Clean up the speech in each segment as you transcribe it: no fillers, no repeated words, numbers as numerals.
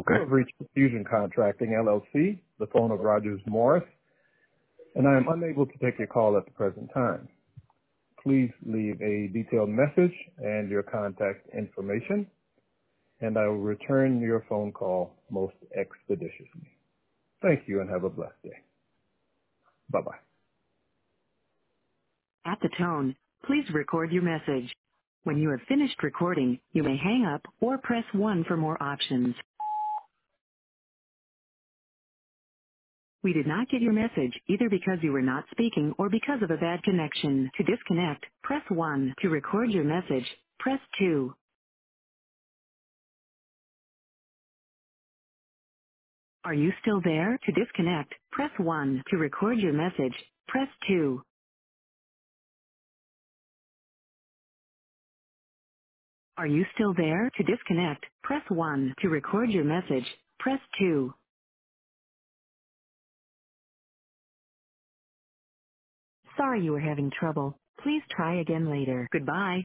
You have reached Fusion Contracting, LLC, the phone of Rogers Morris, and I am unable to take your call at the present time. Please leave a detailed message and your contact information, and I will return your phone call most expeditiously. Thank you and have a blessed day. Bye-bye. At the tone, please record your message. When you have finished recording, you may hang up or press 1 for more options. We did not get your message either because you were not speaking or because of a bad connection. To disconnect, press 1. To record your message, press 2. Are you still there? To disconnect, press 1. To record your message, press 2. Are you still there? To disconnect, press 1. To record your message, press 2. Sorry you were having trouble. Please try again later. Goodbye.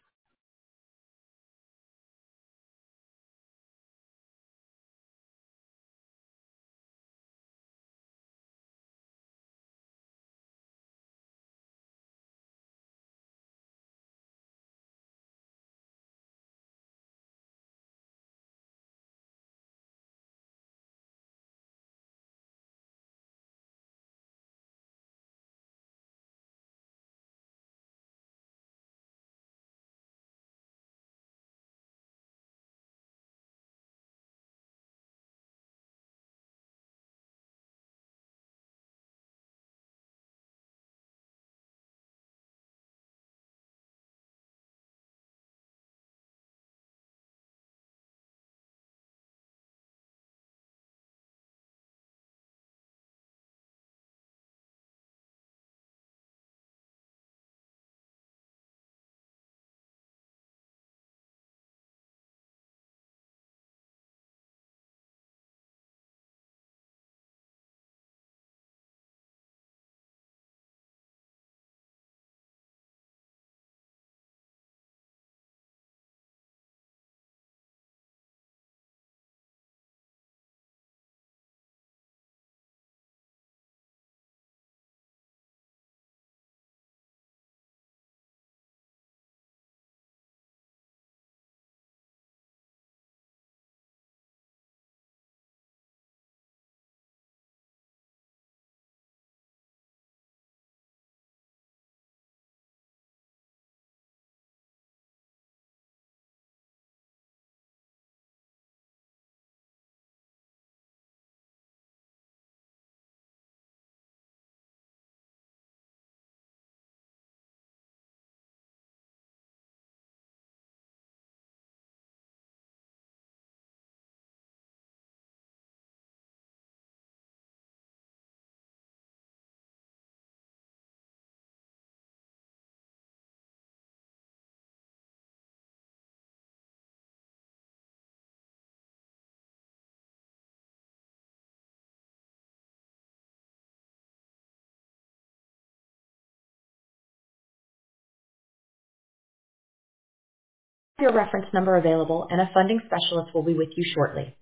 Your reference number available and a funding specialist will be with you shortly.